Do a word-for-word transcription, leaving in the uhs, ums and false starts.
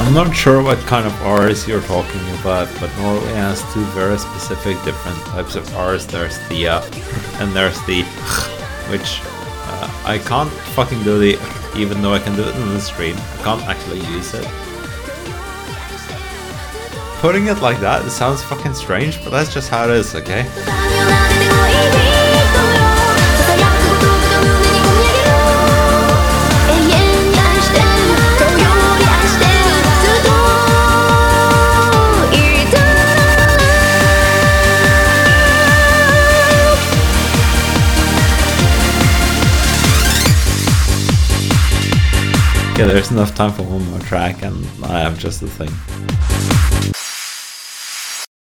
I'm not sure what kind of R's you're talking about, but Norway has two very specific different types of R's. There's the uh, and there's the which uh, I can't fucking do the even though I can do it in the stream. I can't actually use it. Putting it like that, it sounds fucking strange, but that's just how it is, okay? Yeah, there's enough time for one more track and I have just the thing.